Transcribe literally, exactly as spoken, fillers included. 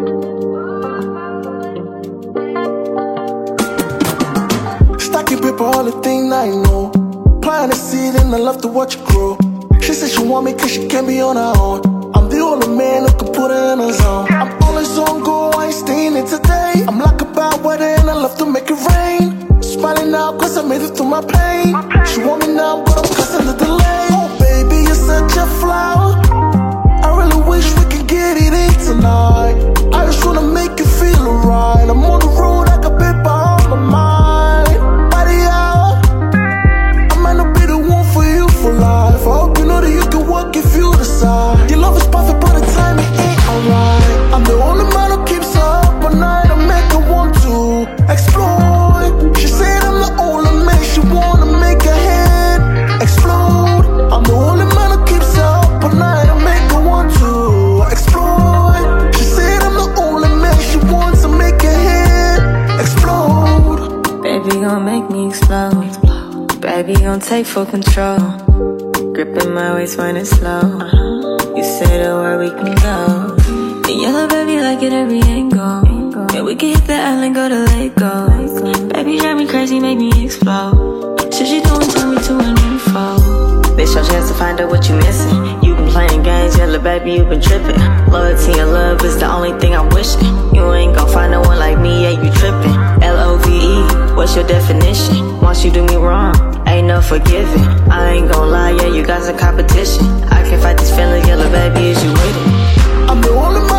Stacking paper, all the thing I know. Planting a seed and I love to watch it grow. She said she want me cause she can't be on her own. I'm the only man who can put her in her zone. I'm always on go, I ain't staying in today. I'm like a bad weather and I love to make it rain. Smiling now cause I made it through my pain. She want me now but I'm cussing the delay. Oh baby, you're such a flower. I really wish we could get it in tonight. I just wanna make you feel alright. I'm on the road like a paper on my mind. By the hour, I might not be the one for you for life. I hope you know that you can work if you decide. Your love is perfect but the time it ain't alright. I'm the only man who keeps her up all night. I make her want to explode. She said I'm the only man she wanna make her head explode. I'm the only man who keeps her up all night. I make her want to explode. She said I'm the only man she wants to make her head explode. Baby gon' make me explode. Baby gon' take full control. Gripping my waist when it's slow. You say the word, we can go. The yellow baby like it every angle. Yeah, we can hit the island, go to Lagos. Baby drive me crazy, make me explode. Shit she doing, turn me to an info. This your chance to find out what you missing. You been playing games, yellow baby, you been tripping. Loyalty and love is the only thing I'm wishing. You ain't gon' find no one like me, yeah, you tripping. L O V E, what's your definition? Once you do me wrong, ain't no forgiving. I ain't gon' lie, yeah, you guys in competition. I can't fight this feeling, yellow baby, is you with it? I'm the only man